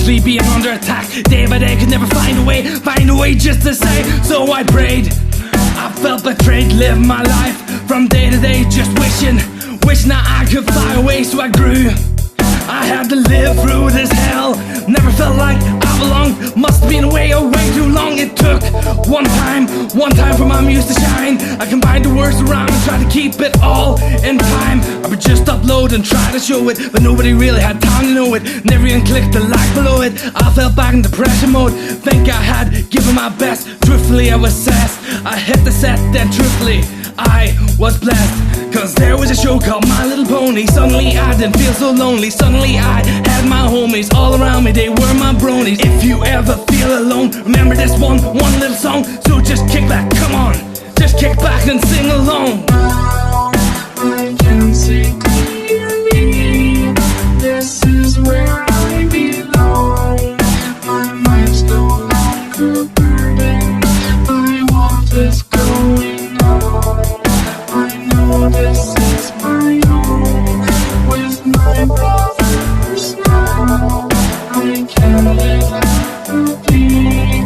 constantly being under attack. Day by day could never find a way just to say. So I prayed, I felt betrayed, lived my life from day to day just wishing that I could fly away. So I grew, I had to live through this hell. Never felt like I belonged, must have been away too long. It took one time for my muse to shine. I combined the words around and tried to keep it all in time. I would just upload and try to show it, but nobody really had time to know it. Never even clicked the like below it. I fell back in depression mode. Think I had given my best. Truthfully I was obsessed. I hit the set, then truthfully I was blessed. Cause there was a show called My Little Pony. Suddenly I didn't feel so lonely. Suddenly I had my homies all around me. They were my bronies. If you ever feel alone, remember this one little song. So just kick back, come on, just kick back and sing along. Now I can see clearly, this is where I belong. My mind's no longer burdened by what is going on. I know this is my own. With my brothers now, I can live happily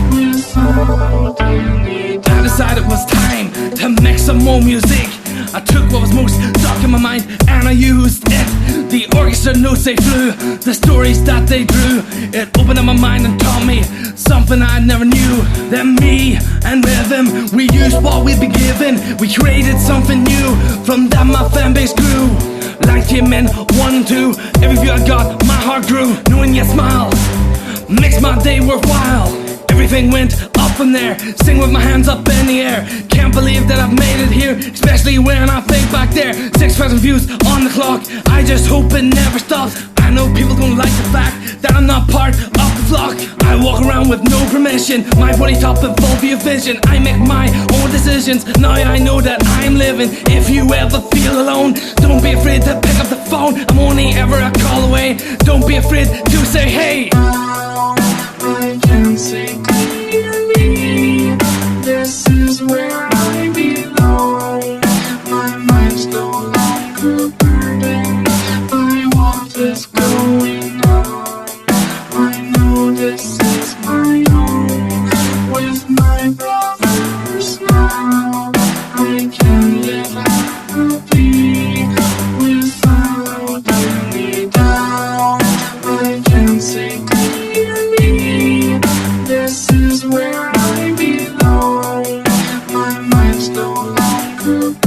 without any doubt. I decided it was time to make some more music. I took what was most dark in my mind and I used it. The orchestra notes they flew, the stories that they drew. It opened up my mind and taught me something I never knew. That me and rhythm, we used what we'd been given. We created something new, from that my fan base grew. Like came in 1 and 2, every view I got, my heart grew. Knowing your smile makes my day worthwhile. Everything went up from there, sing with my hands up in the air. Can't believe that I've made it here, especially when I think back there. 6,000 views on the clock, I just hope it never stops. I know people don't like the fact that I'm not part of the flock. I walk around with no permission, my body top and full of your vision. I make my own decisions, now I know that I'm living. If you ever feel alone, don't be afraid to pick up the phone. I'm only ever a call away, don't be afraid to say hey. Now I can see clearly, this is where I belong. My mind's no longer burdened by what is going on. I know this is my own. With my brothers now, I can live happily without any doubt. I can see clearly, this is where I belong. My mind's no longer